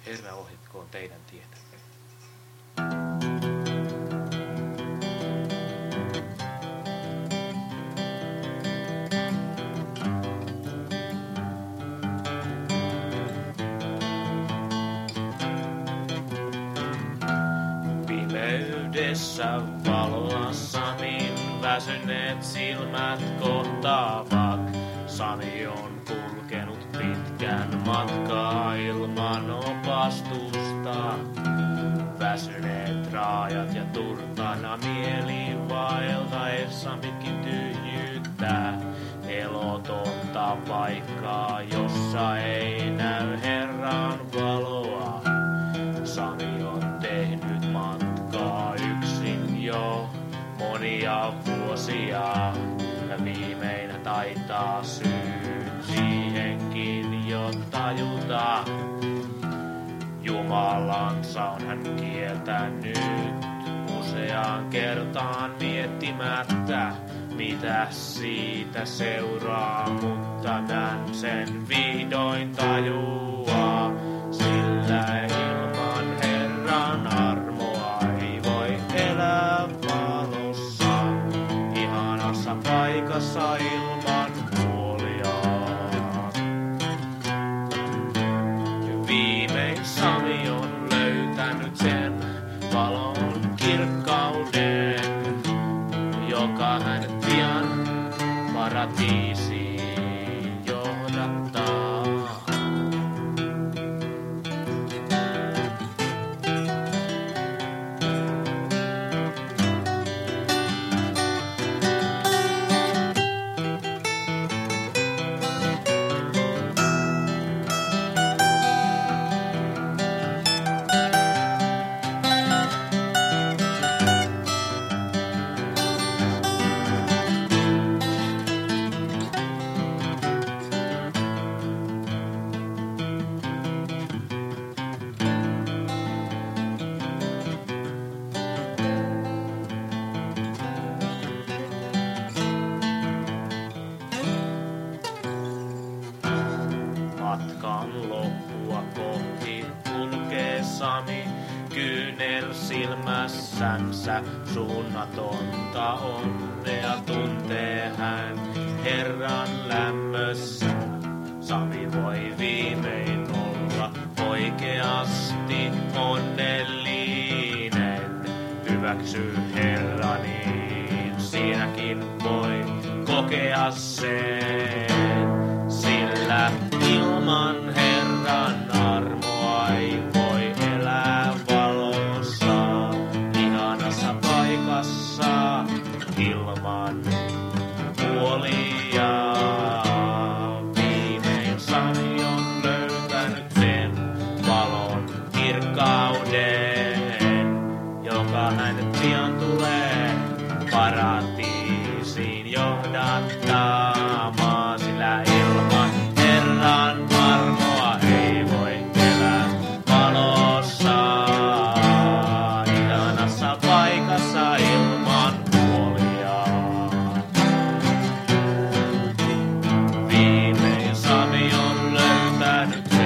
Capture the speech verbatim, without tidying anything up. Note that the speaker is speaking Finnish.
Herra ohjatkoon teidän tietä. Pimeydessä valoa Samin väsyneet silmät kohtaavat. Sami on kulkenut pitkän matkaa ilman opastusta. Väsyneet raajat ja turtana mieli vaeltaessa pitkin tyhjyyttä. Elotonta paikkaa, jossa ei näy Herran valoa. Sami on tehnyt matkaa yksin jo monia vuosia. Ja viimein taitaa syyt siihenkin jo tajuta. Jumalansa on hän kieltänyt useaan kertaan miettimättä, mitä siitä seuraa, mutta hän sen vihdoin tajuaa, sillä ilman Herran armoa ei voi elää valossa, ihanassa paikassa ilman huolia. Viimein Sami on löytänyt sen valon kirkkauden, joka hänet pian paratiisiin johdattaa. Matkan loppua kohti kulkee Sami, kyynel silmässänsä suunnatonta onnea tuntee hän Herran lämmössä. Sami voi viimein olla oikeasti onnellinen, hyväksy Herra, niin siinäkin voi kokea sen, sillä ilman Herran armoa ei voi elää valossa, ihanassa paikassa ilman huolia. Viimein Sami on löytänyt sen valon kirkkauden, joka hänet pian tulee paratiisiin johdattamaan, sillä ilman Herran armoa ei voi elää valossa, ihanassa paikassa ilman huolia. Viimein Sami on löytänyt